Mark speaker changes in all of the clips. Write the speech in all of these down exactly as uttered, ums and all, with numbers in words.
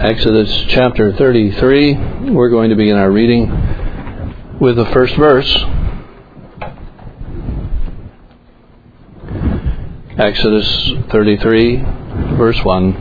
Speaker 1: Exodus chapter thirty-three. We're going to begin our reading with the first verse. Exodus thirty-three, verse one.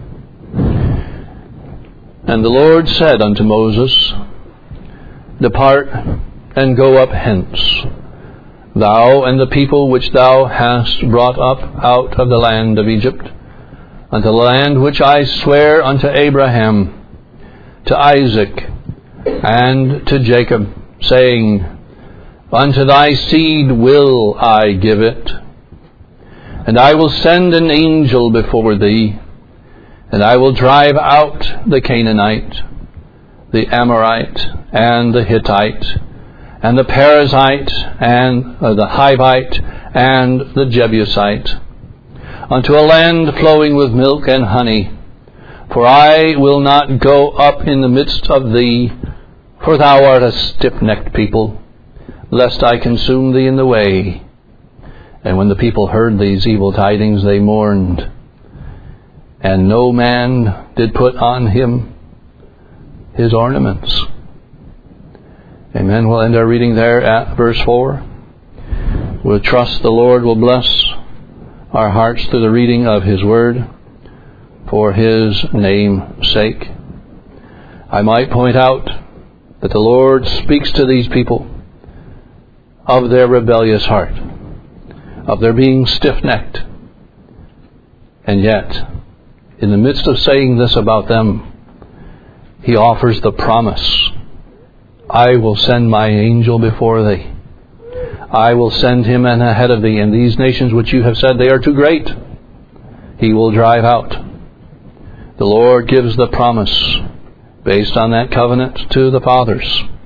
Speaker 1: And the Lord said unto Moses, Depart and go up hence, thou and the people which thou hast brought up out of the land of Egypt, unto the land which I swear unto Abraham, to Isaac, and to Jacob, saying, Unto thy seed will I give it. And I will send an angel before thee, and I will drive out the Canaanite, the Amorite, and the Hittite, and the Perizzite, and uh, the Hivite, and the Jebusite, unto a land flowing with milk and honey. For I will not go up in the midst of thee, for thou art a stiff-necked people, lest I consume thee in the way. And when the people heard these evil tidings, they mourned, and no man did put on him his ornaments. Amen. We'll end our reading there at verse four. We'll trust the Lord will bless our hearts through the reading of His Word for His name's sake. I might point out that the Lord speaks to these people of their rebellious heart, of their being stiff-necked. And yet, in the midst of saying this about them, He offers the promise, I will send my angel before thee. I will send him ahead of thee, and these nations which you have said they are too great, He will drive out. The Lord gives the promise based on that covenant to the fathers.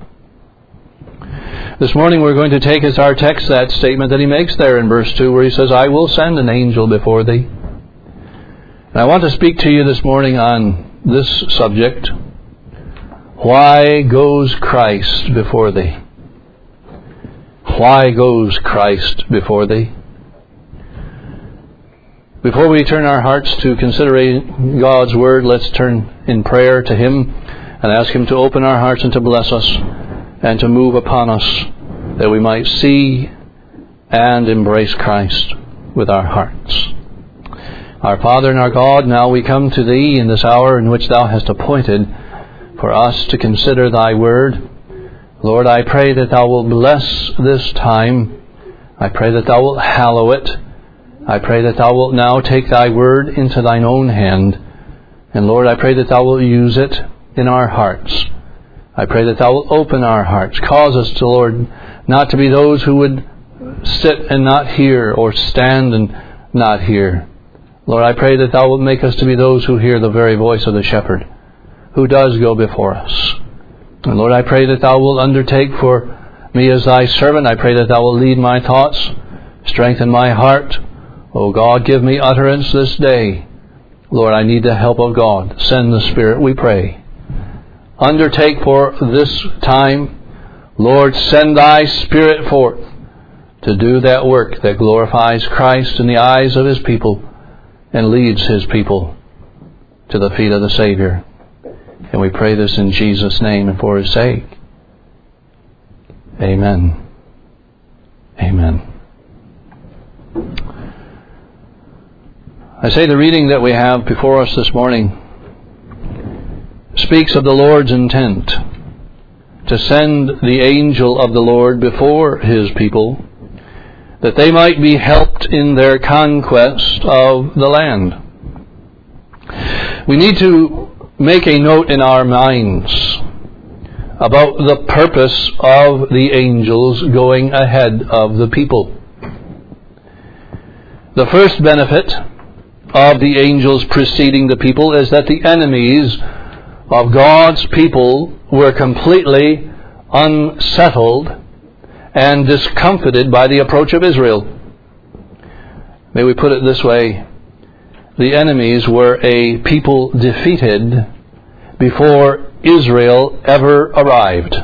Speaker 1: This morning we're going to take as our text that statement that He makes there in verse two, where He says, I will send an angel before thee. And I want to speak to you this morning on this subject. Why goes Christ before thee? Why goes Christ before thee? Before we turn our hearts to considering God's Word, let's turn in prayer to Him and ask Him to open our hearts and to bless us and to move upon us, that we might see and embrace Christ with our hearts. Our Father and our God, now we come to Thee in this hour in which Thou hast appointed for us to consider Thy Word. Lord, I pray that Thou wilt bless this time. I pray that Thou wilt hallow it. I pray that Thou wilt now take Thy Word into Thine own hand. And Lord, I pray that Thou wilt use it in our hearts. I pray that Thou wilt open our hearts. Cause us to, Lord, not to be those who would sit and not hear, or stand and not hear. Lord, I pray that Thou wilt make us to be those who hear the very voice of the shepherd, who does go before us. And Lord, I pray that Thou wilt undertake for me as Thy servant. I pray that Thou wilt lead my thoughts, strengthen my heart. O God, give me utterance this day. Lord, I need the help of God. Send the Spirit, we pray. Undertake for this time. Lord, send Thy Spirit forth to do that work that glorifies Christ in the eyes of His people and leads His people to the feet of the Savior. And we pray this in Jesus' name and for His sake. Amen. Amen. I say the reading that we have before us this morning speaks of the Lord's intent to send the angel of the Lord before His people, that they might be helped in their conquest of the land. We need to make a note in our minds about the purpose of the angels going ahead of the people. The first benefit of the angels preceding the people is that the enemies of God's people were completely unsettled and discomfited by the approach of Israel. May we put it this way: the enemies were a people defeated before Israel ever arrived.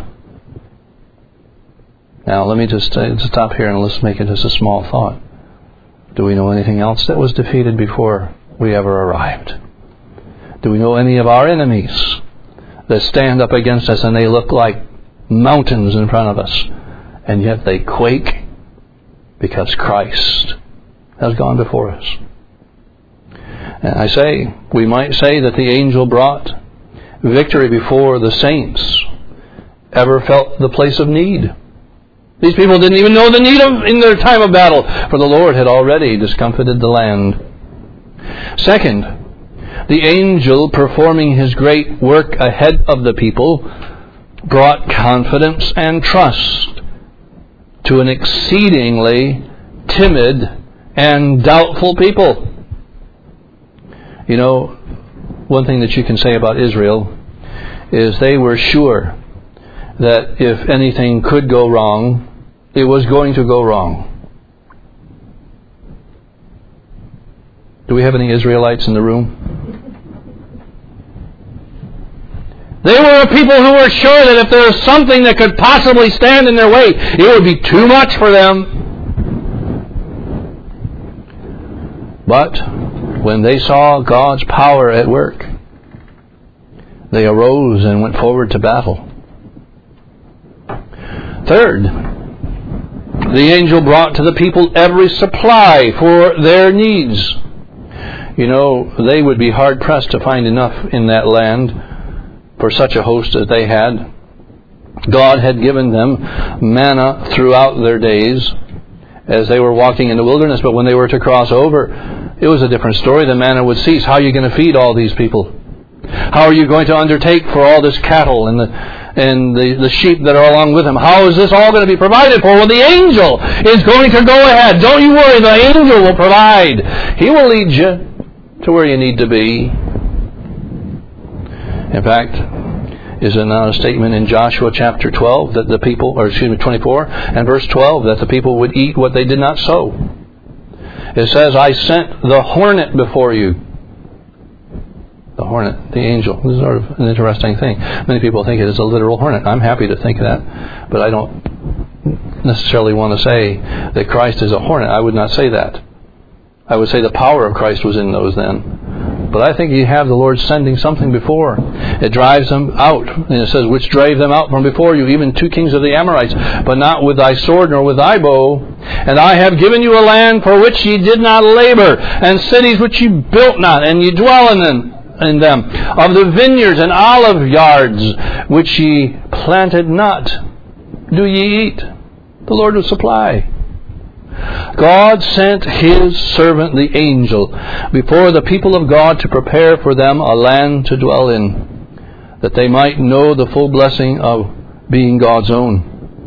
Speaker 1: Now, let me just stop here and let's make it just a small thought. Do we know anything else that was defeated before we ever arrived? Do we know any of our enemies that stand up against us and they look like mountains in front of us, and yet they quake because Christ has gone before us? And I say, we might say that the angel brought victory before the saints ever felt the place of need. These people didn't even know the need of in their time of battle, for the Lord had already discomfited the land. Second, the angel performing his great work ahead of the people brought confidence and trust to an exceedingly timid and doubtful people. You know, one thing that you can say about Israel is they were sure that if anything could go wrong, it was going to go wrong. Do we have any Israelites in the room? They were a people who were sure that if there was something that could possibly stand in their way, it would be too much for them. But when they saw God's power at work, they arose and went forward to battle. Third, the angel brought to the people every supply for their needs. You know, they would be hard-pressed to find enough in that land for such a host as they had. God had given them manna throughout their days as they were walking in the wilderness, but when they were to cross over, it was a different story. The manna would cease. How are you going to feed all these people? How are you going to undertake for all this cattle and the and the, the sheep that are along with him? How is this all going to be provided for? Well, the angel is going to go ahead. Don't you worry, the angel will provide. He will lead you to where you need to be. In fact, is it not a statement in Joshua chapter twelve that the people, or excuse me, twenty-four and verse twelve, that the people would eat what they did not sow? It says, I sent the hornet before you. The hornet, the angel. This is sort of an interesting thing. Many people think it is a literal hornet. I'm happy to think that, but I don't necessarily want to say that Christ is a hornet. I would not say that. I would say the power of Christ was in those then. But I think you have the Lord sending something before. It drives them out. And it says, which drave them out from before you, even two kings of the Amorites, but not with thy sword nor with thy bow. And I have given you a land for which ye did not labor, and cities which ye built not, and ye dwell in them. in them, of the vineyards and olive yards which ye planted not, do ye eat. The Lord will supply. God sent His servant the angel before the people of God to prepare for them a land to dwell in, that they might know the full blessing of being God's own.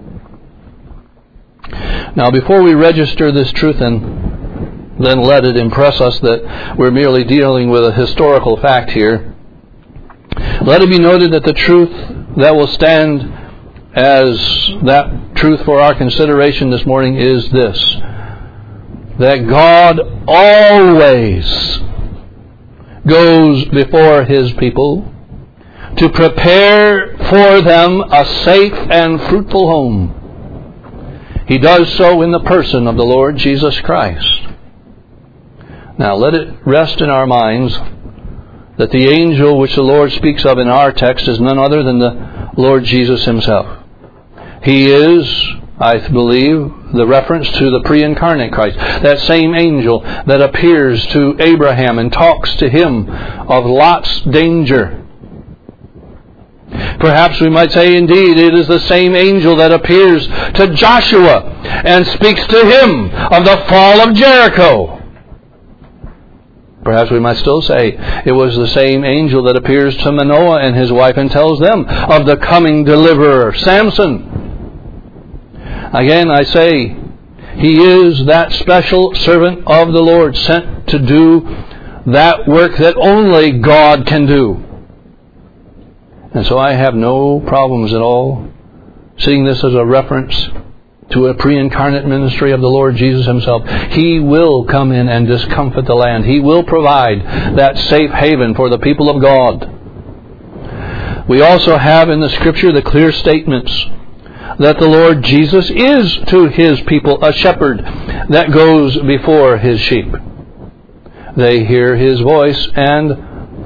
Speaker 1: Now, before we register this truth and then let it impress us that we're merely dealing with a historical fact here, let it be noted that the truth that will stand as that truth for our consideration this morning is this: that God always goes before His people to prepare for them a safe and fruitful home. He does so in the person of the Lord Jesus Christ. Now let it rest in our minds that the angel which the Lord speaks of in our text is none other than the Lord Jesus Himself. He is, I believe, the reference to the pre-incarnate Christ, that same angel that appears to Abraham and talks to him of Lot's danger. Perhaps we might say, indeed, it is the same angel that appears to Joshua and speaks to him of the fall of Jericho. Perhaps we might still say it was the same angel that appears to Manoah and his wife and tells them of the coming deliverer, Samson. Again, I say, He is that special servant of the Lord, sent to do that work that only God can do. And so I have no problems at all seeing this as a reference to a pre-incarnate ministry of the Lord Jesus Himself. He will come in and discomfit the land. He will provide that safe haven for the people of God. We also have in the Scripture the clear statements that the Lord Jesus is to His people a shepherd that goes before His sheep. They hear His voice and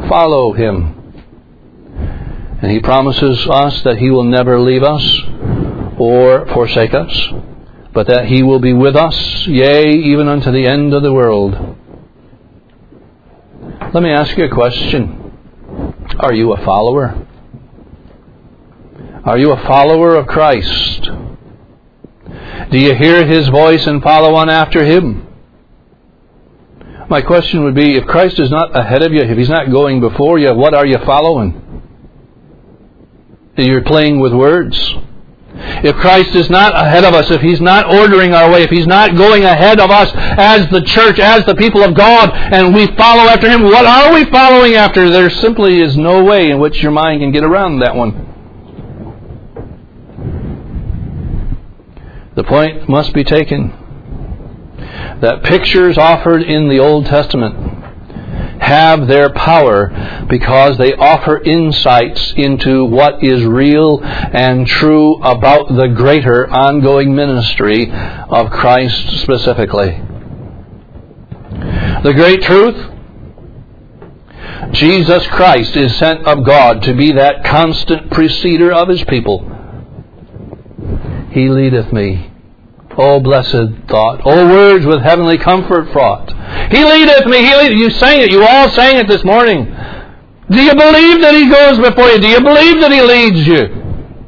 Speaker 1: follow Him. And He promises us that He will never leave us or forsake us, but that He will be with us, yea, even unto the end of the world. Let me ask you a question. Are you a follower? Are you a follower of Christ? Do you hear His voice and follow on after Him? My question would be, if Christ is not ahead of you, if He's not going before you, what are you following? You're playing with words. If Christ is not ahead of us, if He's not ordering our way, if He's not going ahead of us as the church, as the people of God, and we follow after Him, what are we following after? There simply is no way in which your mind can get around that one. The point must be taken that pictures offered in the Old Testament have their power because they offer insights into what is real and true about the greater ongoing ministry of Christ specifically. The great truth: Jesus Christ is sent of God to be that constant preceder of His people. He leadeth me. Oh, blessed thought. Oh, words with heavenly comfort fraught. He leadeth me. He leadeth. You sang it. You all sang it this morning. Do you believe that He goes before you? Do you believe that He leads you?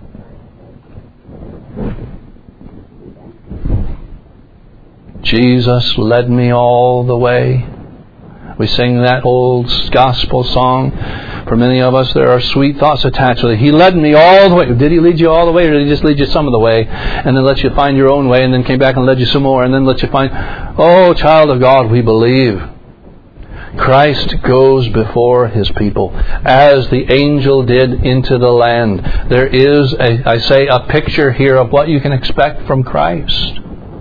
Speaker 1: Jesus led me all the way. We sing that old gospel song. For many of us, there are sweet thoughts attached with it. He led me all the way. Did He lead you all the way, or did He just lead you some of the way, and then let you find your own way, and then came back and led you some more, and then let you find... Oh, child of God, we believe. Christ goes before His people, as the angel did into the land. There is, a, I say, a picture here of what you can expect from Christ.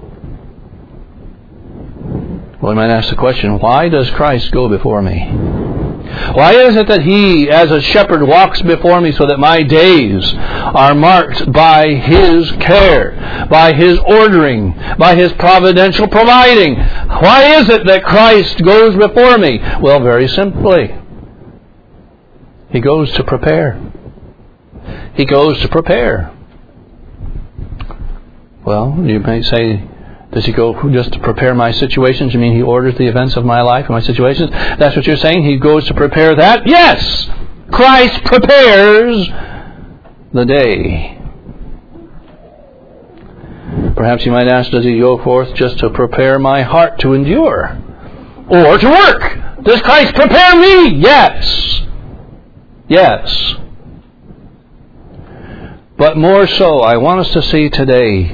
Speaker 1: Well, we might ask the question, why does Christ go before me? Why is it that He, as a shepherd, walks before me so that my days are marked by His care, by His ordering, by His providential providing? Why is it that Christ goes before me? Well, very simply, He goes to prepare. He goes to prepare. Well, you may say, does He go just to prepare my situations? You mean He orders the events of my life and my situations? That's what you're saying? He goes to prepare that? Yes! Christ prepares the day. Perhaps you might ask, does He go forth just to prepare my heart to endure? Or to work? Does Christ prepare me? Yes. Yes. But more so, I want us to see today,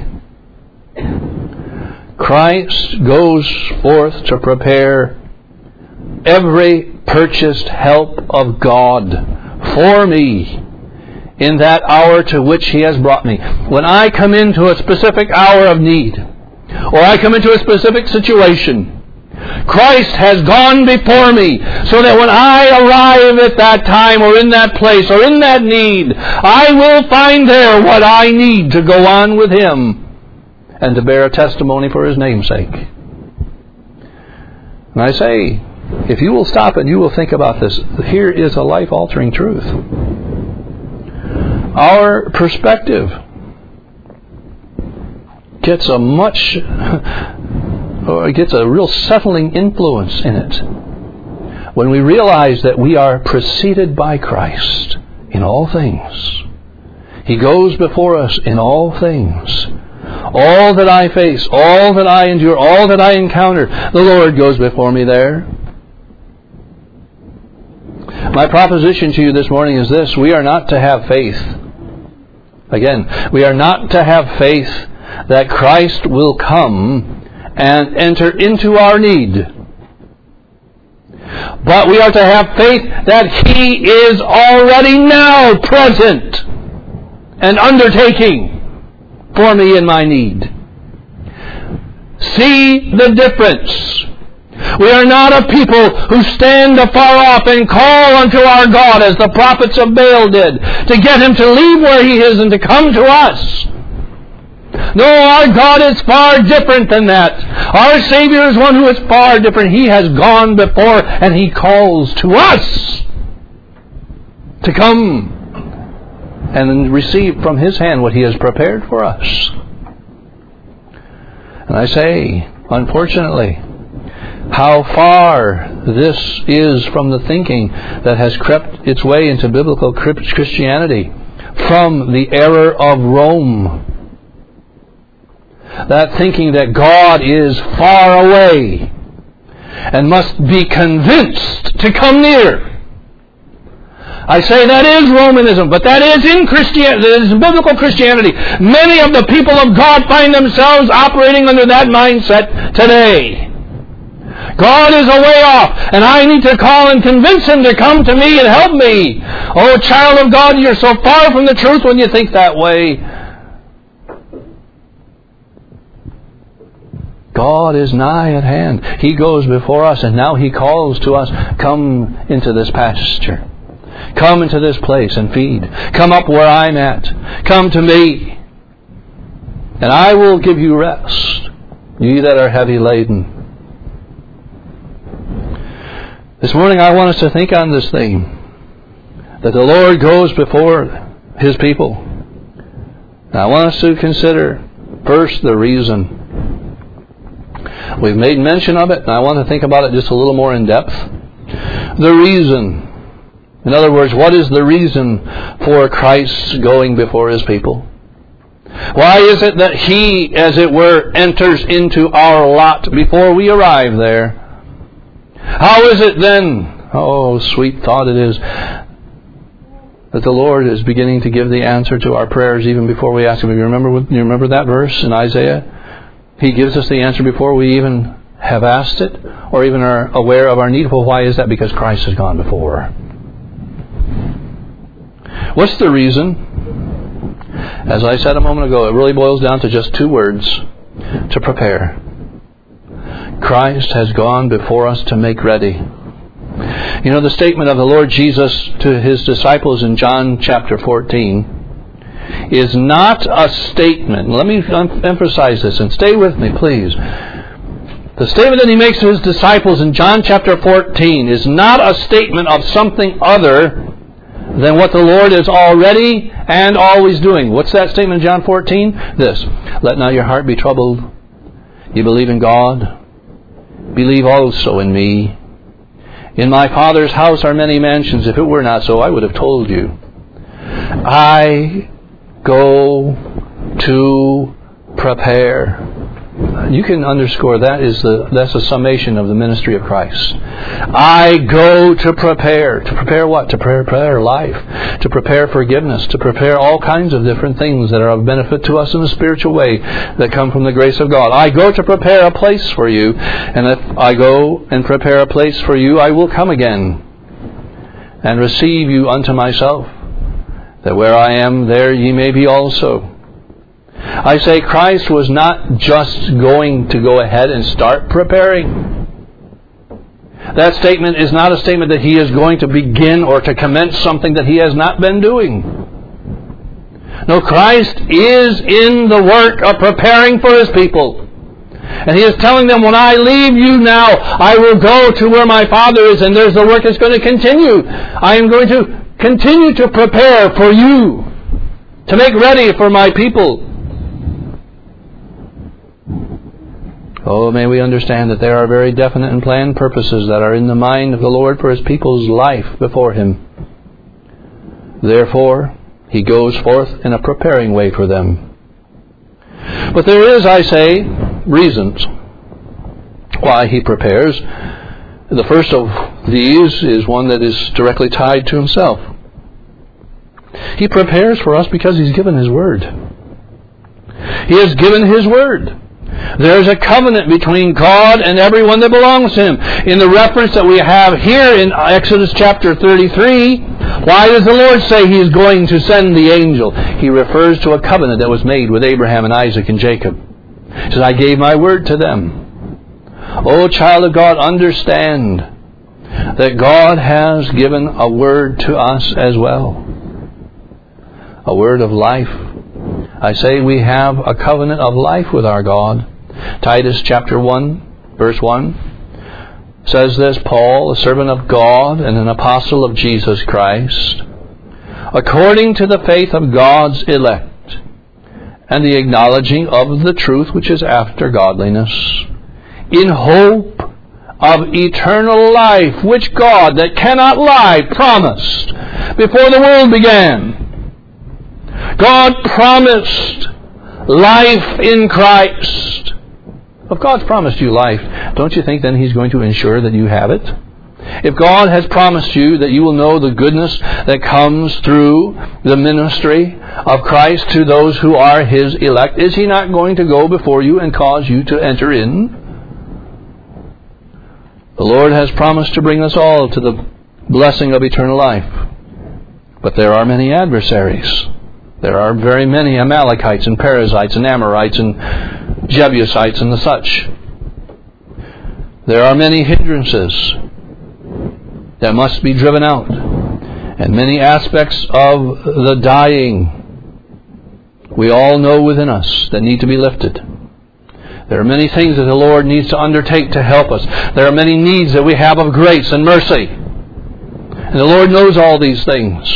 Speaker 1: Christ goes forth to prepare every purchased help of God for me in that hour to which He has brought me. When I come into a specific hour of need, or I come into a specific situation, Christ has gone before me so that when I arrive at that time or in that place or in that need, I will find there what I need to go on with Him and to bear a testimony for His name's sake. And I say, if you will stop and you will think about this, here is a life-altering truth. Our perspective gets a much, or gets a real settling influence in it when we realize that we are preceded by Christ in all things. He goes before us in all things. All that I face, all that I endure, all that I encounter, the Lord goes before me there. My proposition to you this morning is this: we are not to have faith. Again, we are not to have faith that Christ will come and enter into our need. But we are to have faith that He is already now present and undertaking for me in my need. See the difference. We are not a people who stand afar off and call unto our God as the prophets of Baal did, to get Him to leave where He is and to come to us. No, our God is far different than that. Our Savior is one who is far different. He has gone before and He calls to us. to come and receive from His hand what He has prepared for us. And I say, unfortunately, how far this is from the thinking that has crept its way into biblical Christianity from the error of Rome. That thinking that God is far away and must be convinced to come near. I say that is Romanism, but that is in Christianity, that is in biblical Christianity. Many of the people of God find themselves operating under that mindset today. God is a way off, and I need to call and convince Him to come to me and help me. Oh, child of God, you're so far from the truth when you think that way. God is nigh at hand. He goes before us, and now He calls to us, come into this pasture. Come into this place and feed. Come up where I'm at. Come to me, and I will give you rest, ye that are heavy laden. This morning I want us to think on this theme, that the Lord goes before His people. And I want us to consider first the reason. We've made mention of it, and I want to think about it just a little more in depth. The reason. In other words, what is the reason for Christ going before His people? Why is it that He, as it were, enters into our lot before we arrive there? How is it then, oh sweet thought it is, that the Lord is beginning to give the answer to our prayers even before we ask Him? You remember, you remember that verse in Isaiah? He gives us the answer before we even have asked it or even are aware of our need. Well, why is that? Because Christ has gone before. What's the reason? As I said a moment ago, it really boils down to just two words: to prepare. Christ has gone before us to make ready. You know, the statement of the Lord Jesus to His disciples in John chapter fourteen is not a statement. Let me emphasize this, and stay with me, please. The statement that He makes to His disciples in John chapter fourteen is not a statement of something other than what the Lord is already and always doing. What's that statement in John fourteen? This: let not your heart be troubled. You believe in God, believe also in me. In my Father's house are many mansions. If it were not so, I would have told you. I go to prepare. You can underscore that is the that's a summation of the ministry of Christ. I go to prepare. To prepare what? To prepare life. To prepare forgiveness. To prepare all kinds of different things that are of benefit to us in a spiritual way that come from the grace of God. I go to prepare a place for you. And if I go and prepare a place for you, I will come again and receive you unto myself, that where I am, there ye may be also. I say Christ was not just going to go ahead and start preparing. That statement is not a statement that He is going to begin or to commence something that He has not been doing. No, Christ is in the work of preparing for His people. And He is telling them, when I leave you now, I will go to where my Father is, and there's the work that's going to continue. I am going to continue to prepare for you, to make ready for my people. Oh, may we understand that there are very definite and planned purposes that are in the mind of the Lord for His people's life before Him. Therefore, He goes forth in a preparing way for them. But there is, I say, reasons why He prepares. The first of these is one that is directly tied to Himself. He prepares for us because He's given His Word. He has given His Word. There is a covenant between God and everyone that belongs to Him. In the reference that we have here in Exodus chapter thirty-three, why does the Lord say He is going to send the angel? He refers to a covenant that was made with Abraham and Isaac and Jacob. He says, I gave my word to them. Oh, child of God, understand that God has given a word to us as well. A word of life. I say we have a covenant of life with our God. Titus chapter one, verse one says this: Paul, a servant of God and an apostle of Jesus Christ, according to the faith of God's elect, and the acknowledging of the truth which is after godliness, in hope of eternal life, which God, that cannot lie, promised before the world began. God promised life in Christ. If God's promised you life, don't you think then He's going to ensure that you have it? If God has promised you that you will know the goodness that comes through the ministry of Christ to those who are His elect, is He not going to go before you and cause you to enter in? The Lord has promised to bring us all to the blessing of eternal life. But there are many adversaries. There are very many Amalekites and Perizzites and Amorites and Jebusites and the such. There are many hindrances that must be driven out, and many aspects of the dying we all know within us that need to be lifted. There are many things that the Lord needs to undertake to help us. There are many needs that we have of grace and mercy, and the Lord knows all these things.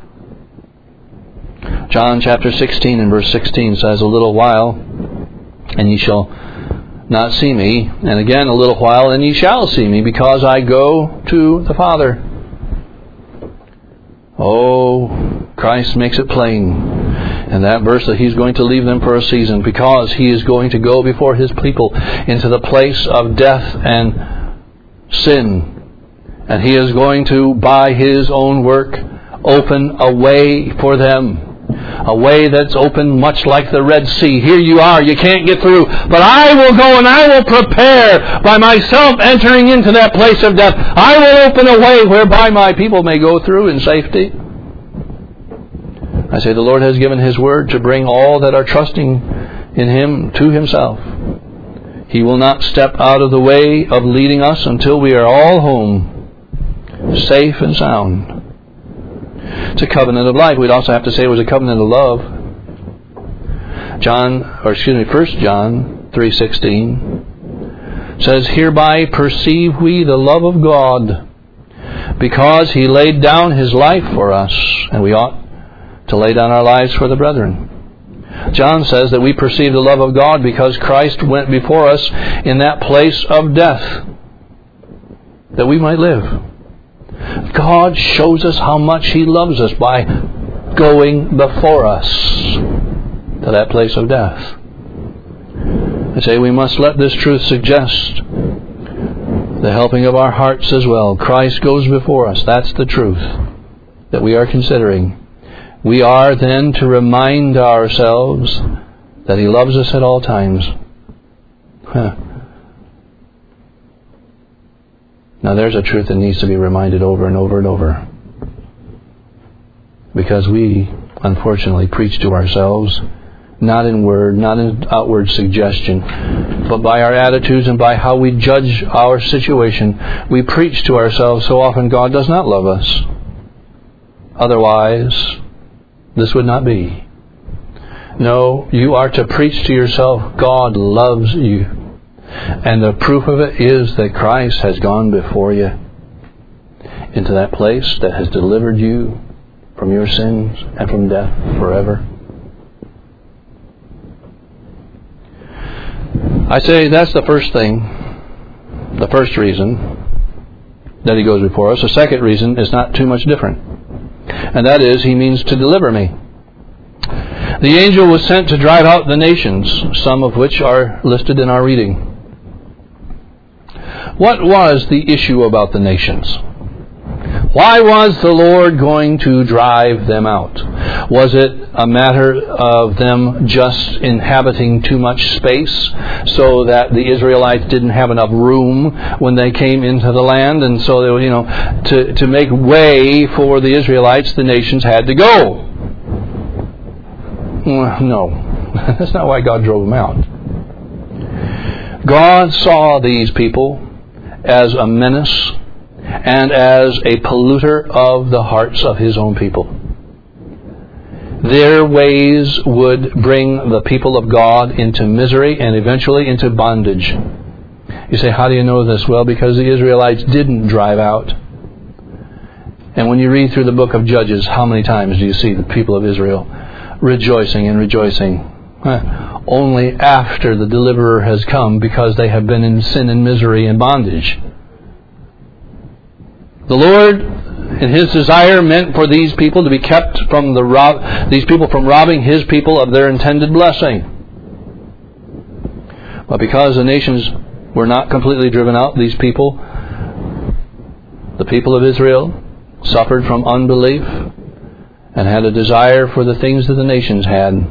Speaker 1: John chapter sixteen and verse sixteen says, "A little while, and ye shall not see me, and again a little while, and ye shall see me, because I go to the Father." Oh, Christ makes it plain in that verse that He's going to leave them for a season, because He is going to go before His people into the place of death and sin. And He is going to, by His own work, open a way for them. A way that's open much like the Red Sea. Here you are, you can't get through. But I will go and I will prepare by myself entering into that place of death. I will open a way whereby my people may go through in safety. I say the Lord has given His word to bring all that are trusting in Him to Himself. He will not step out of the way of leading us until we are all home, safe and sound. It's a covenant of life. We'd also have to say it was a covenant of love. John, or excuse me, First John three sixteen says, "Hereby perceive we the love of God, because He laid down His life for us, and we ought to lay down our lives for the brethren." John says that we perceive the love of God because Christ went before us in that place of death, that we might live. God shows us how much He loves us by going before us to that place of death. I say we must let this truth suggest the helping of our hearts as well. Christ goes before us. That's the truth that we are considering. We are then to remind ourselves that He loves us at all times. Huh. Now there's a truth that needs to be reminded over and over and over. Because we, unfortunately, preach to ourselves, not in word, not in outward suggestion, but by our attitudes and by how we judge our situation. We preach to ourselves so often, God does not love us. Otherwise, this would not be. No, you are to preach to yourself, God loves you. And the proof of it is that Christ has gone before you into that place that has delivered you from your sins and from death forever. I say that's the first thing, the first reason that He goes before us. The second reason is not too much different. And that is, He means to deliver me. The angel was sent to drive out the nations, some of which are listed in our reading. What was the issue about the nations? Why was the Lord going to drive them out? Was it a matter of them just inhabiting too much space so that the Israelites didn't have enough room when they came into the land, and so they were, you know, to, to make way for the Israelites, the nations had to go? No, that's not why God drove them out. God saw these people as a menace and as a polluter of the hearts of His own people. Their ways would bring the people of God into misery and eventually into bondage. You say, how do you know this? Well, because the Israelites didn't drive out. And when you read through the book of Judges, how many times do you see the people of Israel rejoicing and rejoicing? Huh. Only after the deliverer has come, because they have been in sin and misery and bondage. The Lord, in His desire, meant for these people to be kept from the rob- these people from robbing His people of their intended blessing. But because the nations were not completely driven out, these people, the people of Israel, suffered from unbelief and had a desire for the things that the nations had.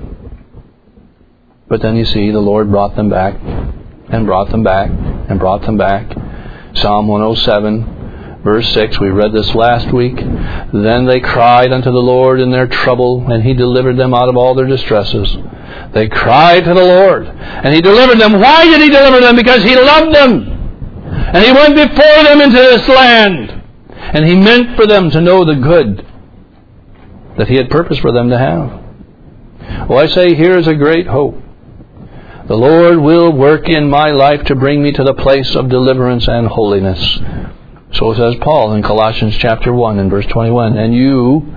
Speaker 1: But then you see the Lord brought them back and brought them back and brought them back. Psalm one oh seven, verse six, we read this last week. Then they cried unto the Lord in their trouble, and He delivered them out of all their distresses. They cried to the Lord, and He delivered them. Why did He deliver them? Because He loved them. And He went before them into this land. And He meant for them to know the good that He had purposed for them to have. Well, I say, here is a great hope. The Lord will work in my life to bring me to the place of deliverance and holiness. So says Paul in Colossians chapter one and verse twenty-one. And you,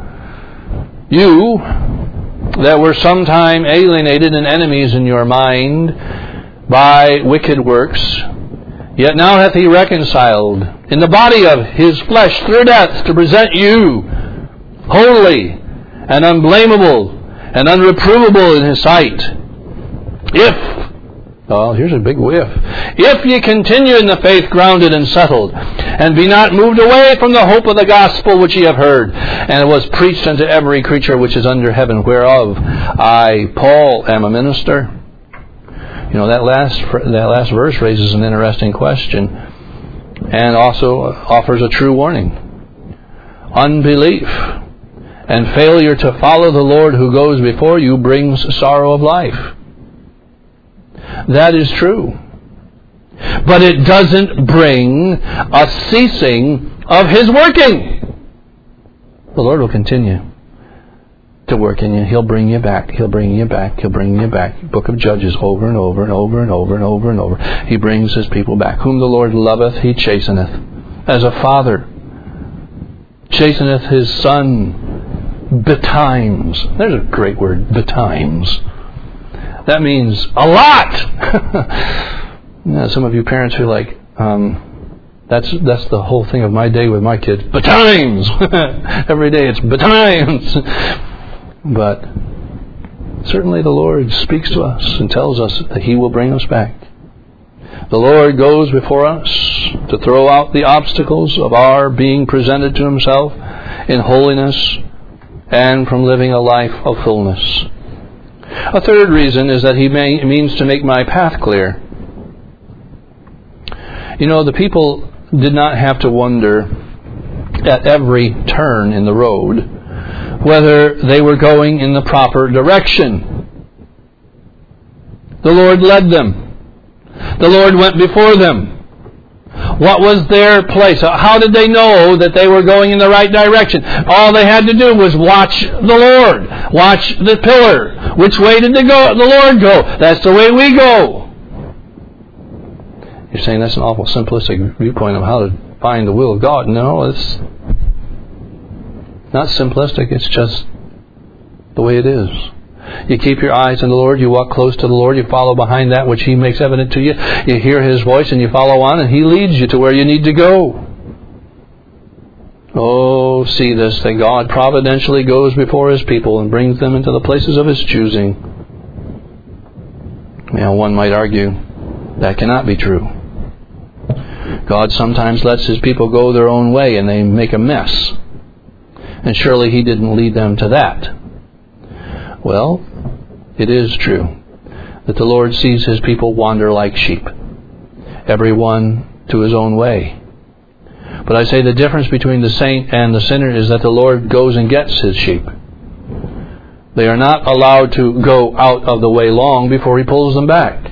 Speaker 1: you that were sometime alienated and enemies in your mind by wicked works, yet now hath He reconciled in the body of His flesh through death, to present you holy and unblameable and unreprovable in His sight. If, oh, here's a big if, if ye continue in the faith grounded and settled, and be not moved away from the hope of the gospel which ye have heard, and it was preached unto every creature which is under heaven, whereof I, Paul, am a minister. You know, that last that last verse raises an interesting question, and also offers a true warning. Unbelief and failure to follow the Lord who goes before you brings sorrow of life. That is true. But it doesn't bring a ceasing of His working. The Lord will continue to work in you. He'll bring you back. He'll bring you back. He'll bring you back. Book of Judges, over and over and over and over and over and over. He brings His people back. Whom the Lord loveth, He chasteneth. As a father chasteneth his son betimes. There's a great word, betimes. That means a lot. Yeah, some of you parents feel like, um, that's that's the whole thing of my day with my kids. Betimes! Every day it's betimes! But certainly the Lord speaks to us and tells us that He will bring us back. The Lord goes before us to throw out the obstacles of our being presented to Himself in holiness and from living a life of fullness. A third reason is that He may, means to make my path clear. You know, the people did not have to wonder at every turn in the road whether they were going in the proper direction. The Lord led them. The Lord went before them. What was their place? How did they know that they were going in the right direction? All they had to do was watch the Lord. Watch the pillar. Which way did the, go, the Lord go? That's the way we go. You're saying that's an awful simplistic viewpoint of how to find the will of God. No, it's not simplistic. It's just the way it is. You keep your eyes on the Lord. You walk close to the Lord. You follow behind that which He makes evident to you. You hear His voice and you follow on, and He leads you to where you need to go. Oh, see this, that God providentially goes before His people and brings them into the places of His choosing. You know, one might argue that cannot be true. God sometimes lets His people go their own way and they make a mess. And surely He didn't lead them to that. Well, it is true that the Lord sees His people wander like sheep, every one to his own way. But I say the difference between the saint and the sinner is that the Lord goes and gets His sheep. They are not allowed to go out of the way long before He pulls them back.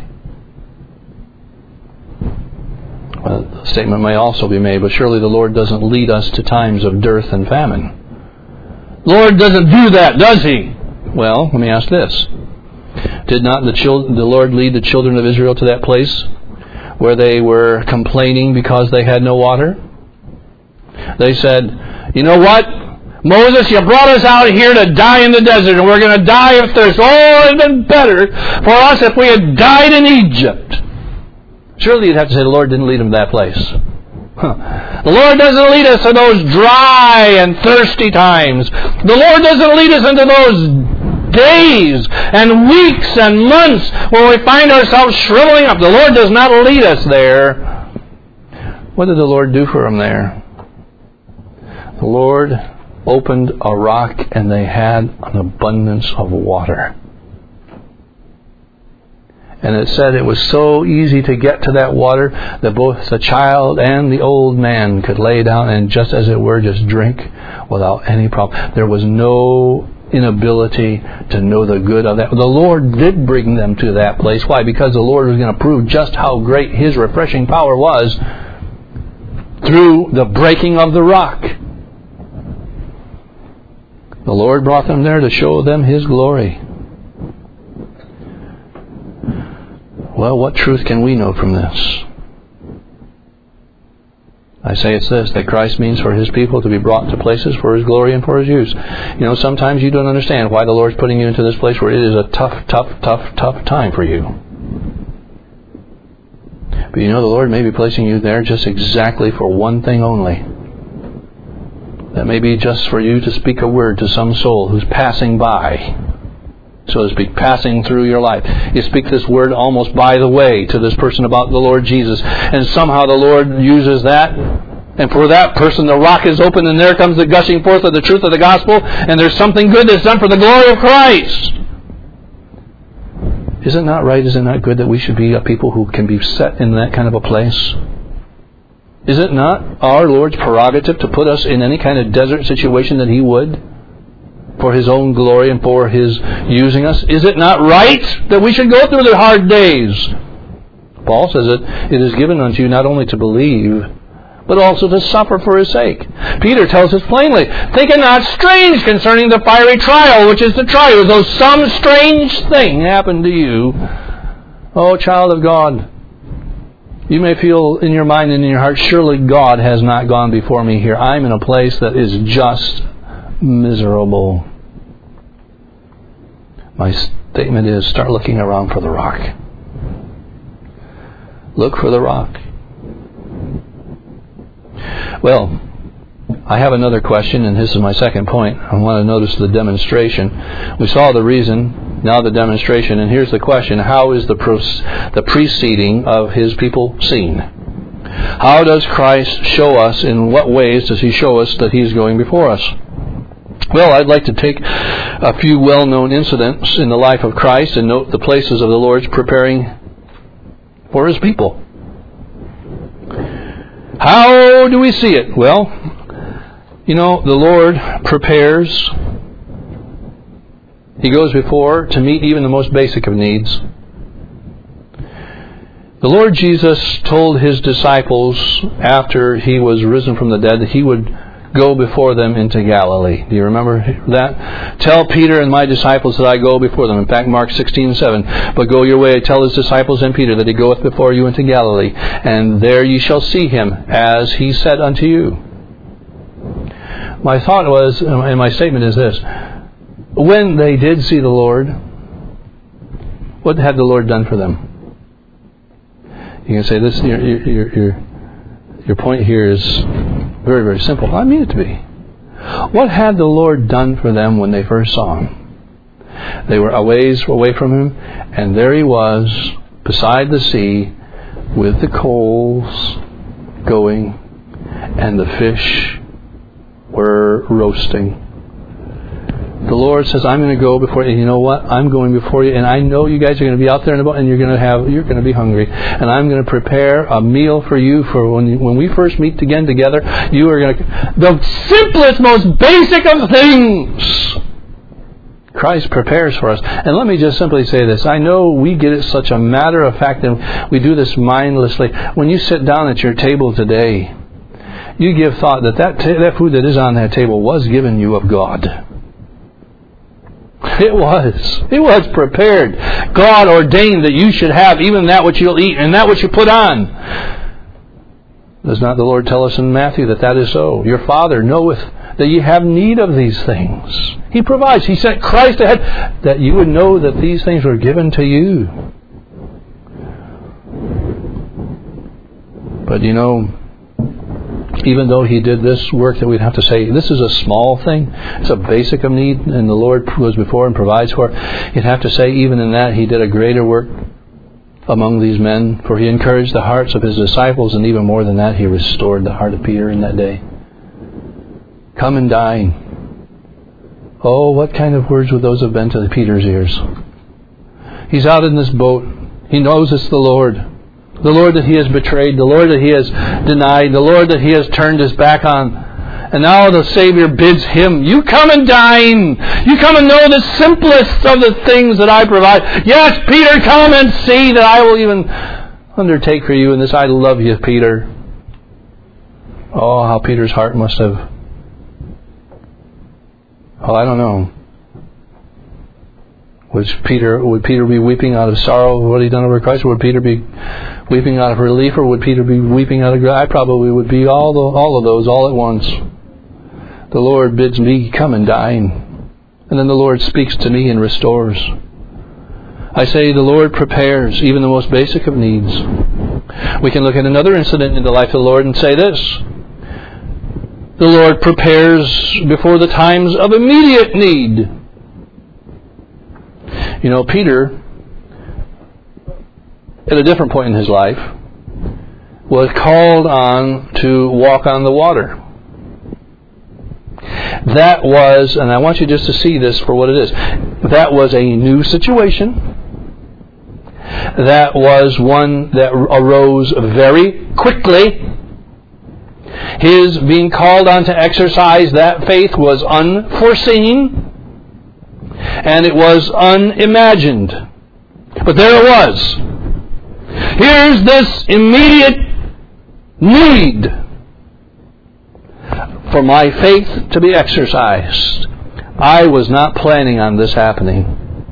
Speaker 1: Well, the statement may also be made, but surely the Lord doesn't lead us to times of dearth and famine. The Lord doesn't do that, does He? Well, let me ask this. Did not the, children, the Lord lead the children of Israel to that place where they were complaining because they had no water? They said, you know what? Moses, you brought us out here to die in the desert, and we're going to die if there's, oh, it would have been better for us if we had died in Egypt. Surely you'd have to say the Lord didn't lead them to that place. Huh. The Lord doesn't lead us to those dry and thirsty times. The Lord doesn't lead us into those days and weeks and months where we find ourselves shriveling up. The Lord does not lead us there. What did the Lord do for them there? The Lord opened a rock and they had an abundance of water. And it said it was so easy to get to that water that both the child and the old man could lay down and just as it were just drink without any problem. There was no inability to know the good of that. The Lord did bring them to that place. Why? Because the Lord was going to prove just how great His refreshing power was through the breaking of the rock. The Lord brought them there to show them His glory. Well, what truth can we know from this? I say it's this, that Christ means for His people to be brought to places for His glory and for His use. You know, sometimes you don't understand why the Lord's putting you into this place where it is a tough, tough, tough, tough time for you. But you know, the Lord may be placing you there just exactly for one thing only. That may be just for you to speak a word to some soul who's passing by, so to speak, passing through your life. You speak this word almost by the way to this person about the Lord Jesus, and somehow the Lord uses that, and for that person the rock is open and there comes the gushing forth of the truth of the gospel, and there's something good that's done for the glory of Christ. Is it not right, is it not good that we should be a people who can be set in that kind of a place? Is it not our Lord's prerogative to put us in any kind of desert situation that He would? For His own glory and for His using us? Is it not right that we should go through the hard days? Paul says it, it is given unto you not only to believe, but also to suffer for His sake. Peter tells us plainly, think it not strange concerning the fiery trial, which is to try you, as though some strange thing happened to you. Oh, child of God, you may feel in your mind and in your heart, surely God has not gone before me here. I'm in a place that is just miserable. My statement is, start looking around for the rock. Look for the rock. Well, I have another question, and this is my second point. I want to notice the demonstration. We saw the reason, now the demonstration, and here's the question. How is the pro- the preceding of His people seen? How does Christ show us, in what ways does He show us that He's going before us? Well, I'd like to take a few well-known incidents in the life of Christ and note the places of the Lord's preparing for His people. How do we see it? Well, you know, the Lord prepares. He goes before to meet even the most basic of needs. The Lord Jesus told His disciples after He was risen from the dead that He would go before them into Galilee. Do you remember that? Tell Peter and my disciples that I go before them. In fact, Mark sixteen seven. But go your way, tell His disciples and Peter that He goeth before you into Galilee, and there ye shall see Him, as He said unto you. My thought was, and my statement is this: when they did see the Lord, what had the Lord done for them? You can say this. Your your your your point here is very, very simple. I mean it to be. What had the Lord done for them when they first saw Him? They were a ways away from Him, and there He was beside the sea with the coals going, and the fish were roasting. The Lord says, I'm going to go before you. And you know what? I'm going before you, and I know you guys are going to be out there in the boat, and you're going to have, you're going to be hungry. And I'm going to prepare a meal for you for when you, when we first meet again together. You are going to, the simplest, most basic of things, Christ prepares for us. And let me just simply say this. I know we get it such a matter of fact, and we do this mindlessly. When you sit down at your table today, you give thought that that, ta- that food that is on that table was given you of God. It was. It was prepared. God ordained that you should have even that which you'll eat and that which you put on. Does not the Lord tell us in Matthew that that is so? Your Father knoweth that ye have need of these things. He provides. He sent Christ ahead that you would know that these things were given to you. But you know, even though He did this work that we'd have to say, this is a small thing, it's a basic of need, and the Lord goes before and provides for it, you'd have to say even in that He did a greater work among these men, for He encouraged the hearts of His disciples, and even more than that, He restored the heart of Peter in that day. Come and dine. Oh, what kind of words would those have been to Peter's ears? He's out in this boat. He knows it's the Lord. The Lord that he has betrayed. The Lord that he has denied. The Lord that he has turned his back on. And now the Savior bids him, you come and dine. You come and know the simplest of the things that I provide. Yes, Peter, come and see that I will even undertake for you in this. I love you, Peter. Oh, how Peter's heart must have... Oh, I don't know. Was Peter, would Peter be weeping out of sorrow for what he'd done over Christ? Or would Peter be weeping out of relief? Or would Peter be weeping out of grief? I probably would be all, the, all of those all at once. The Lord bids me come and dine. And then the Lord speaks to me and restores. I say the Lord prepares even the most basic of needs. We can look at another incident in the life of the Lord and say this. The Lord prepares before the times of immediate need. You know, Peter, at a different point in his life, was called on to walk on the water. That was, and I want you just to see this for what it is, that was a new situation. That was one that arose very quickly. His being called on to exercise that faith was unforeseen, and it was unimagined. But there it was. Here's this immediate need for my faith to be exercised. I was not planning on this happening.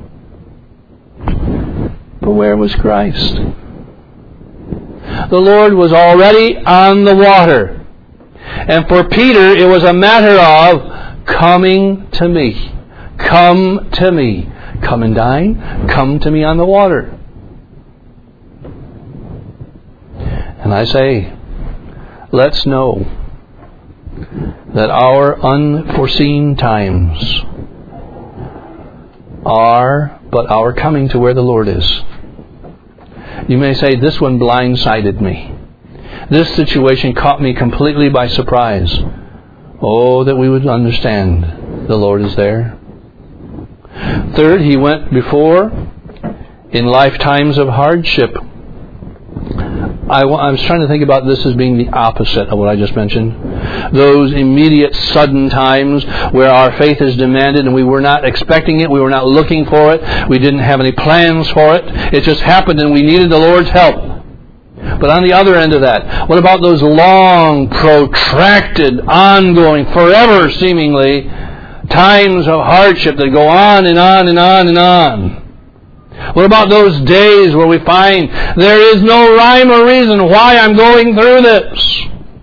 Speaker 1: But where was Christ? The Lord was already on the water. And for Peter, it was a matter of coming to me. Come to me. Come and dine. Come to me on the water. And I say, let's know that our unforeseen times are but our coming to where the Lord is. You may say, this one blindsided me. This situation caught me completely by surprise. Oh, that we would understand the Lord is there. Third, He went before in lifetimes of hardship. I, I was trying to think about this as being the opposite of what I just mentioned. Those immediate, sudden times where our faith is demanded and we were not expecting it, we were not looking for it, we didn't have any plans for it. It just happened and we needed the Lord's help. But on the other end of that, what about those long, protracted, ongoing, forever seemingly, times of hardship that go on and on and on and on? What about those days where we find there is no rhyme or reason why I'm going through this?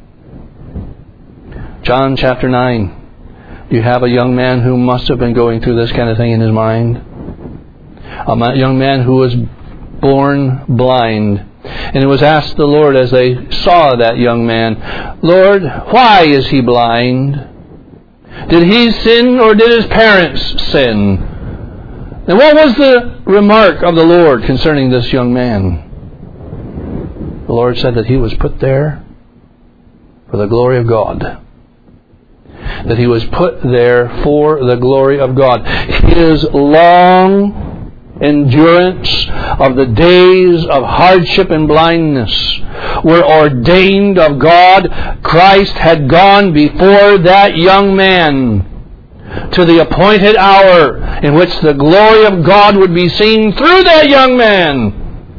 Speaker 1: John chapter nine. You have a young man who must have been going through this kind of thing in his mind. A young man who was born blind. And it was asked the Lord as they saw that young man, Lord, why is he blind? Did he sin or did his parents sin? And what was the remark of the Lord concerning this young man? The Lord said that he was put there for the glory of God. That he was put there for the glory of God. His long endurance of the days of hardship and blindness were ordained of God. Christ had gone before that young man to the appointed hour in which the glory of God would be seen through that young man.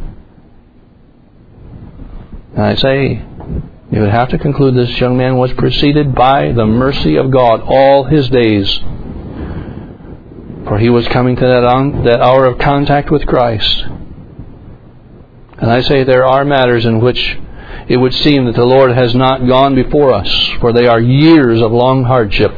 Speaker 1: And I say, you would have to conclude this young man was preceded by the mercy of God all his days. For he was coming to that, on, that hour of contact with Christ. And I say there are matters in which it would seem that the Lord has not gone before us, for they are years of long hardship.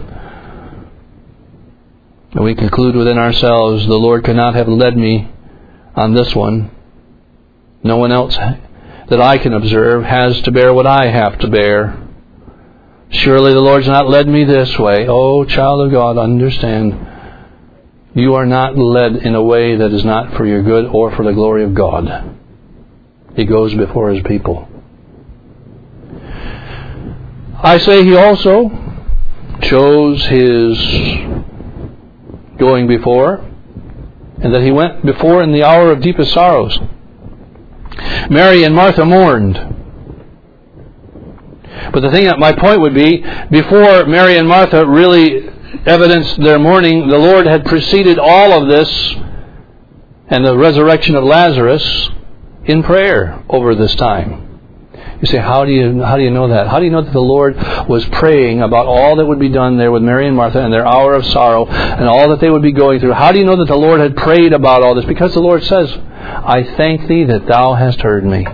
Speaker 1: And we conclude within ourselves, the Lord could not have led me on this one. No one else that I can observe has to bear what I have to bear. Surely the Lord's not led me this way. Oh, child of God, understand, you are not led in a way that is not for your good or for the glory of God. He goes before His people. I say He also chose His going before, and that He went before in the hour of deepest sorrows. Mary and Martha mourned. But the thing that my point would be, before Mary and Martha really evidenced their mourning, the Lord had preceded all of this and the resurrection of Lazarus in prayer over this time. You say, how do you how do you know that? How do you know that the Lord was praying about all that would be done there with Mary and Martha and their hour of sorrow and all that they would be going through? How do you know that the Lord had prayed about all this? Because the Lord says, I thank Thee that Thou hast heard me.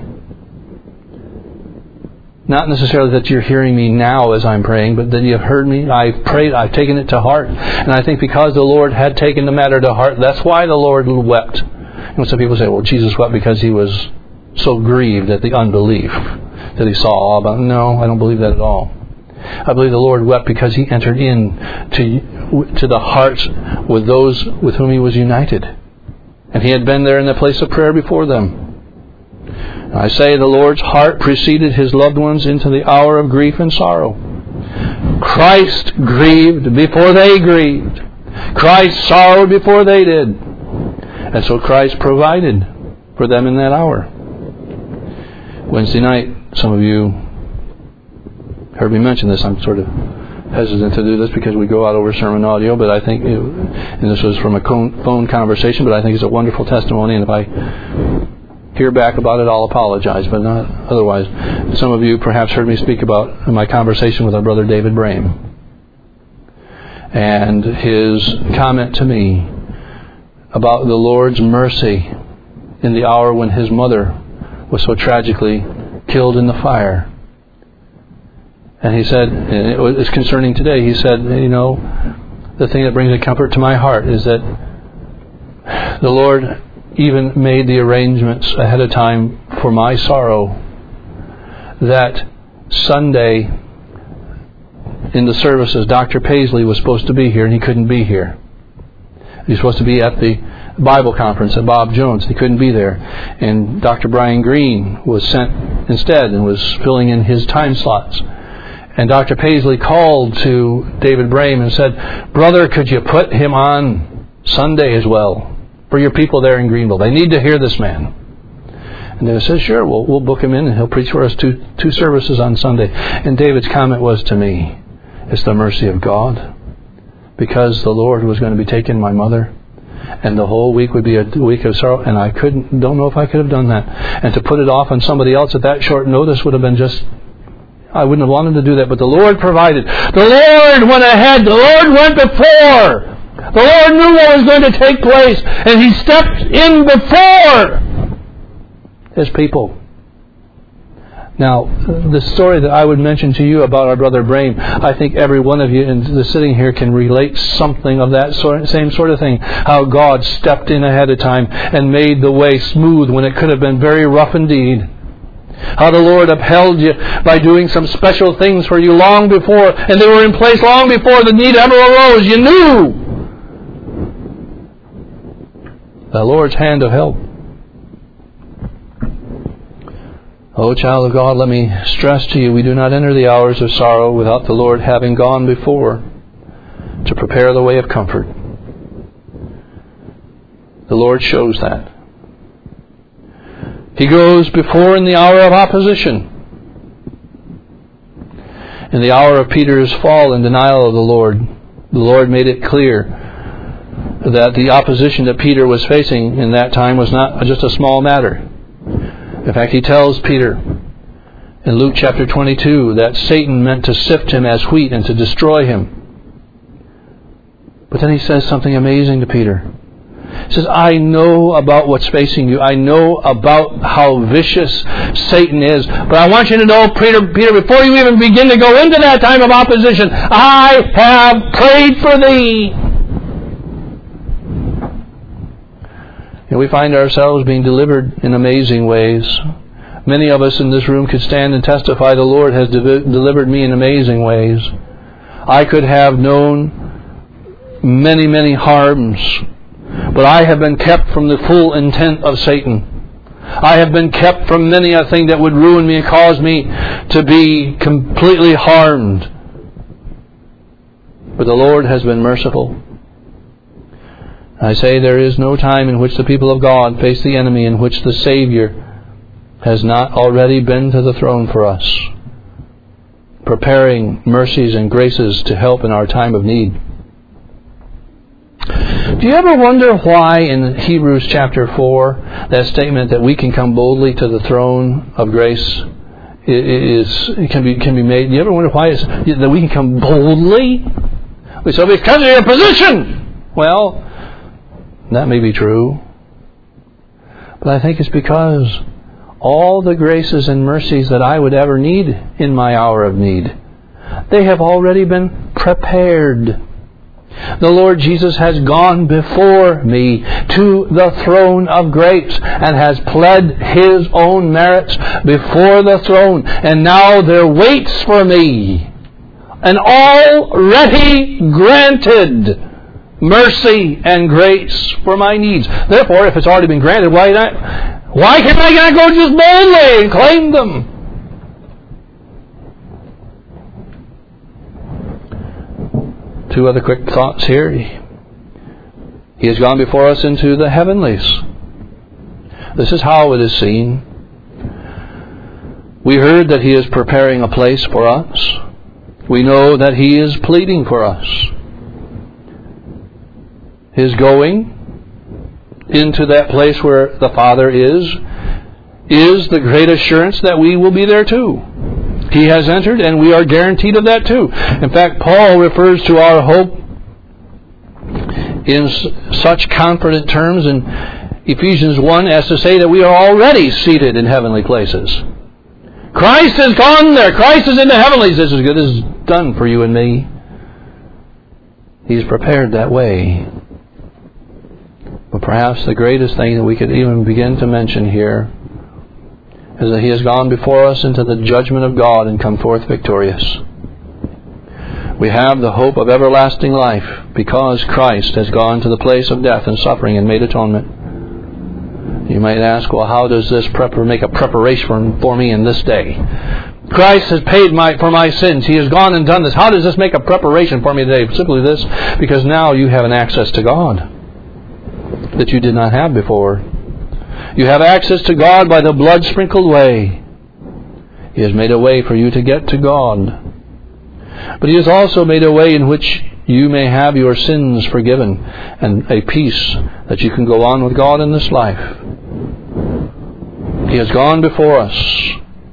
Speaker 1: Not necessarily that you're hearing me now as I'm praying, but that you have heard me. I've prayed, I've taken it to heart. And I think because the Lord had taken the matter to heart, that's why the Lord wept. And some people say, well, Jesus wept because He was so grieved at the unbelief that He saw all about. No, I don't believe that at all. I believe the Lord wept because He entered in to, to the hearts with those with whom He was united. And He had been there in the place of prayer before them. I say the Lord's heart preceded His loved ones into the hour of grief and sorrow. Christ grieved before they grieved. Christ sorrowed before they did. And so Christ provided for them in that hour. Wednesday night, some of you heard me mention this. I'm sort of hesitant to do this because we go out over sermon audio, but I think, it, and this was from a phone conversation, but I think it's a wonderful testimony, and if I hear back about it, I'll apologize, but not otherwise. Some of you perhaps heard me speak about my conversation with our brother David Brame and his comment to me about the Lord's mercy in the hour when his mother was so tragically killed in the fire. And he said, and it was concerning today, he said, you know, the thing that brings a comfort to my heart is that the Lord even made the arrangements ahead of time for my sorrow, that Sunday in the services Doctor Paisley was supposed to be here and he couldn't be here. He was supposed to be at the Bible conference at Bob Jones. He couldn't be there. And Doctor Brian Green was sent instead and was filling in his time slots. And Doctor Paisley called to David Brame and said, brother, could you put him on Sunday as well for your people there in Greenville? They need to hear this man. And David said, sure, we'll, we'll book him in and he'll preach for us two, two services on Sunday. And David's comment was to me, it's the mercy of God. Because the Lord was going to be taking my mother, and the whole week would be a week of sorrow, and I couldn't, don't know if I could have done that. And to put it off on somebody else at that short notice would have been just, I wouldn't have wanted to do that, but the Lord provided. The Lord went ahead. The Lord went before. The Lord knew what was going to take place, and He stepped in before His people. Now, the story that I would mention to you about our brother Brame, I think every one of you in the sitting here can relate something of that sort, same sort of thing. How God stepped in ahead of time and made the way smooth when it could have been very rough indeed. How the Lord upheld you by doing some special things for you long before, and they were in place long before the need ever arose. You knew the Lord's hand of help. Oh, child of God, let me stress to you, we do not enter the hours of sorrow without the Lord having gone before to prepare the way of comfort. The Lord shows that. He goes before in the hour of opposition. In the hour of Peter's fall and denial of the Lord, the Lord made it clear that the opposition that Peter was facing in that time was not just a small matter. In fact, He tells Peter in Luke chapter twenty-two that Satan meant to sift him as wheat and to destroy him. But then He says something amazing to Peter. He says, I know about what's facing you. I know about how vicious Satan is. But I want you to know, Peter, Peter, before you even begin to go into that time of opposition, I have prayed for thee. And we find ourselves being delivered in amazing ways. Many of us in this room could stand and testify, the Lord has de- delivered me in amazing ways. I could have known many, many harms, but I have been kept from the full intent of Satan. I have been kept from many a thing that would ruin me and cause me to be completely harmed. But the Lord has been merciful. I say there is no time in which the people of God face the enemy in which the Savior has not already been to the throne for us, preparing mercies and graces to help in our time of need. Do you ever wonder why in Hebrews chapter four, that statement that we can come boldly to the throne of grace is it can be can be made? Do you ever wonder why it's that we can come boldly? We say, because of your position. Well, that may be true. But I think it's because all the graces and mercies that I would ever need in my hour of need, they have already been prepared. The Lord Jesus has gone before me to the throne of grace and has pled His own merits before the throne. And now there waits for me an already granted mercy and grace for my needs. Therefore, if it's already been granted, why not? Why can't I not go just boldly and claim them? Two other quick thoughts here. He has gone before us into the heavenlies. This is how it is seen. We heard that He is preparing a place for us. We know that He is pleading for us. His going into that place where the Father is, is the great assurance that we will be there too. He has entered and we are guaranteed of that too. In fact, Paul refers to our hope in such confident terms in Ephesians one as to say that we are already seated in heavenly places. Christ has gone there. Christ is in the heavenlies. This is good as done for you and me. He's prepared that way. But perhaps the greatest thing that we could even begin to mention here is that He has gone before us into the judgment of God and come forth victorious. We have the hope of everlasting life because Christ has gone to the place of death and suffering and made atonement. You might ask, well, how does this prep- make a preparation for me in this day? Christ has paid my, for my sins. He has gone and done this. How does this make a preparation for me today? Simply this, because now you have an access to God that you did not have before. You have access to God by the blood-sprinkled way. He has made a way for you to get to God. But He has also made a way in which you may have your sins forgiven and a peace that you can go on with God in this life. He has gone before us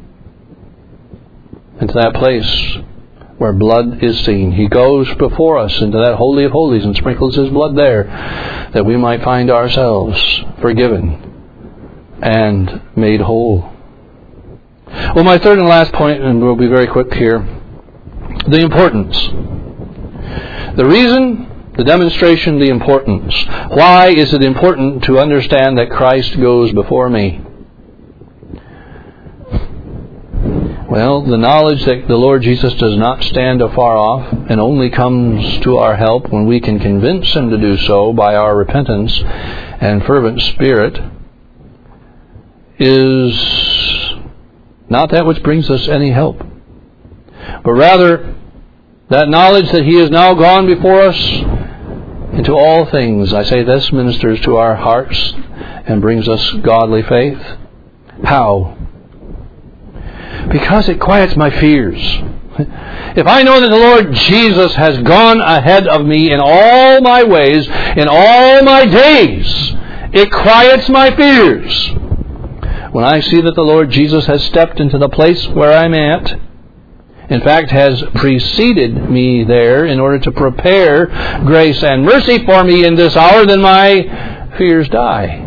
Speaker 1: into that place where blood is seen. He goes before us into that Holy of Holies and sprinkles His blood there that we might find ourselves forgiven and made whole. Well, my third and last point, and we'll be very quick here, the importance. The reason, the demonstration, the importance. Why is it important to understand that Christ goes before me? Well, the knowledge that the Lord Jesus does not stand afar off and only comes to our help when we can convince Him to do so by our repentance and fervent spirit is not that which brings us any help, but rather that knowledge that He has now gone before us into all things. I say this ministers to our hearts and brings us godly faith. How? Because it quiets my fears. If I know that the Lord Jesus has gone ahead of me in all my ways, in all my days, it quiets my fears. When I see that the Lord Jesus has stepped into the place where I'm at, in fact has preceded me there in order to prepare grace and mercy for me in this hour, then my fears die.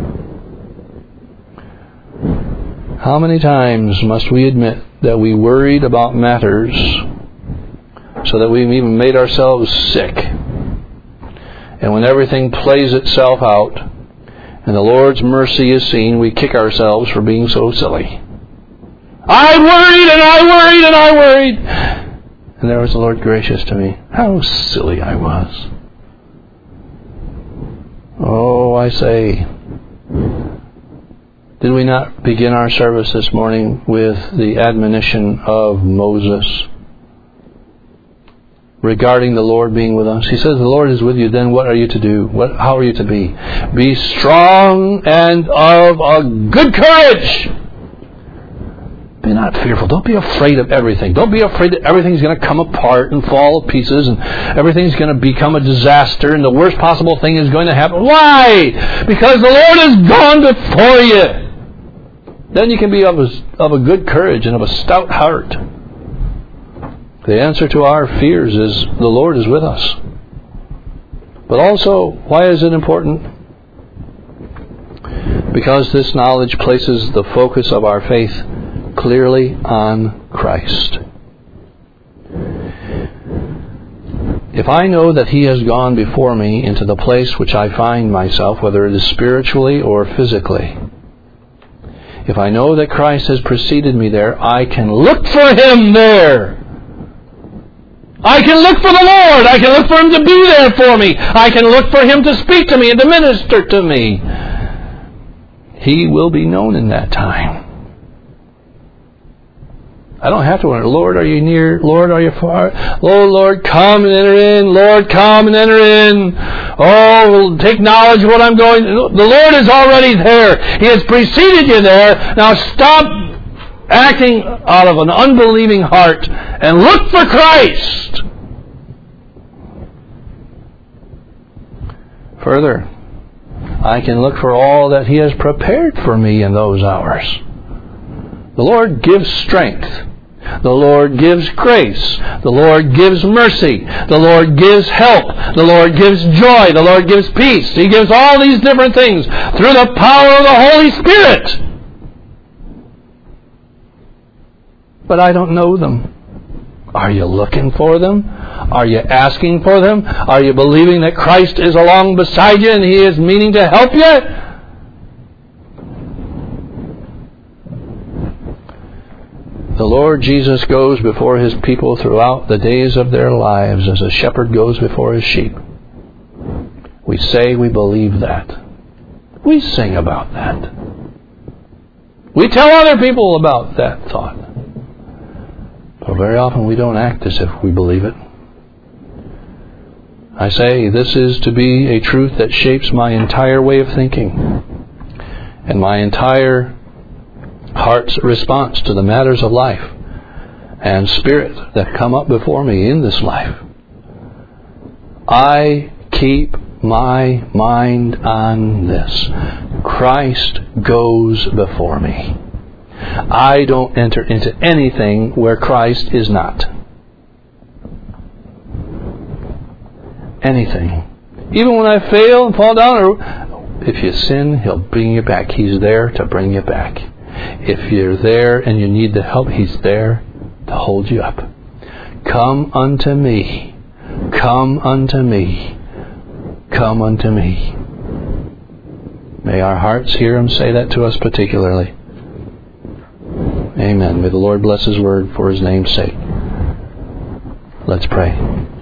Speaker 1: How many times must we admit that we worried about matters so that we've even made ourselves sick? And when everything plays itself out and the Lord's mercy is seen, we kick ourselves for being so silly. I worried and I worried and I worried. And there was the Lord gracious to me. How silly I was. Oh, I say, did we not begin our service this morning with the admonition of Moses regarding the Lord being with us? He says, the Lord is with you, then what are you to do? What, how are you to be? Be strong and of a good courage. Be not fearful. Don't be afraid of everything. Don't be afraid that everything's going to come apart and fall to pieces and everything's going to become a disaster and the worst possible thing is going to happen. Why? Because the Lord has gone before you. Then you can be of a, of a good courage and of a stout heart. The answer to our fears is the Lord is with us. But also, why is it important? Because this knowledge places the focus of our faith clearly on Christ. If I know that He has gone before me into the place which I find myself, whether it is spiritually or physically, if I know that Christ has preceded me there, I can look for Him there. I can look for the Lord. I can look for Him to be there for me. I can look for Him to speak to me and to minister to me. He will be known in that time. I don't have to wonder, Lord, are you near? Lord, are you far? Oh, Lord, come and enter in. Lord, come and enter in. Oh, take knowledge of what I'm going to do. The Lord is already there. He has preceded you there. Now stop acting out of an unbelieving heart and look for Christ. Further, I can look for all that He has prepared for me in those hours. The Lord gives strength. The Lord gives grace. The Lord gives mercy. The Lord gives help. The Lord gives joy. The Lord gives peace. He gives all these different things through the power of the Holy Spirit. But I don't know them. Are you looking for them? Are you asking for them? Are you believing that Christ is along beside you and He is meaning to help you? The Lord Jesus goes before His people throughout the days of their lives as a shepherd goes before his sheep. We say we believe that. We sing about that. We tell other people about that thought. But very often we don't act as if we believe it. I say this is to be a truth that shapes my entire way of thinking and my entire heart's response to the matters of life and spirit that come up before me in this life. I keep my mind on this. Christ goes before me. I don't enter into anything where Christ is not. Anything. Even when I fail and fall down, or if you sin, He'll bring you back. He's there to bring you back. If you're there and you need the help, He's there to hold you up. Come unto me. Come unto me. Come unto me. May our hearts hear Him say that to us particularly. Amen. May the Lord bless His word for His name's sake. Let's pray.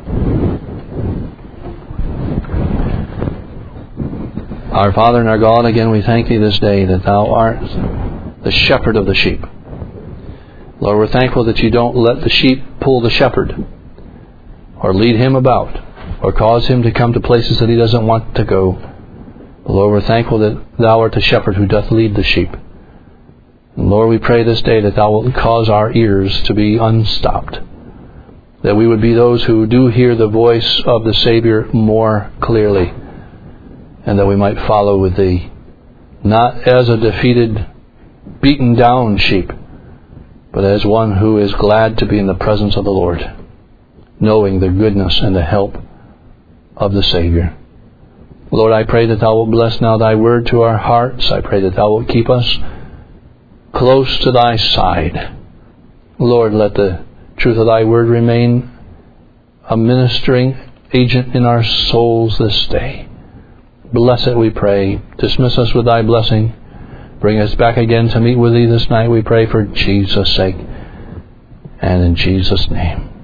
Speaker 1: Our Father and our God, again we thank Thee this day that Thou art the shepherd of the sheep. Lord, we're thankful that You don't let the sheep pull the shepherd or lead him about or cause him to come to places that he doesn't want to go. Lord, we're thankful that Thou art the shepherd who doth lead the sheep. And Lord, we pray this day that Thou wilt cause our ears to be unstopped, that we would be those who do hear the voice of the Savior more clearly, and that we might follow with Thee, not as a defeated, beaten down sheep, but as one who is glad to be in the presence of the Lord, knowing the goodness and the help of the Savior. Lord, I pray that Thou wilt bless now Thy word to our hearts. I pray that Thou wilt keep us close to Thy side. Lord, let the truth of Thy word remain a ministering agent in our souls this day. Bless it, we pray. Dismiss us with Thy blessing. Bring us back again to meet with Thee this night, we pray, for Jesus' sake and in Jesus' name.